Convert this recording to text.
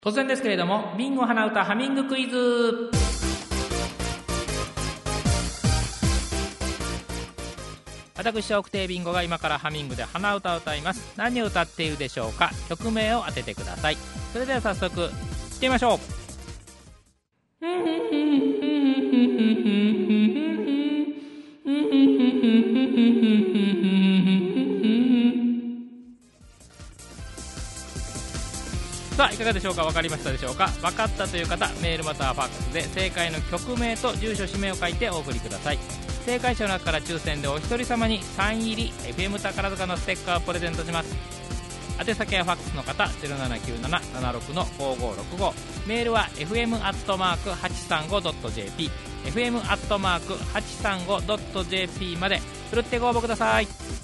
突然ですけれども、ビンゴ鼻歌ハミングクイズ。私笑福亭ビンゴが今からハミングで鼻歌を歌います。何を歌っているでしょうか。曲名を当ててください。それでは早速いってみましょう。さあいかがでしょうか。分かりましたでしょうか。分かったという方、メールまたはファックスで正解の曲名と住所氏名を書いてお送りください。正解者の中から抽選でお一人様にサイン入り FM 宝塚のステッカーをプレゼントします。宛先はファックスの方 079776-5565、 メールは fm@835.jp fm@835.jp までふるってご応募ください。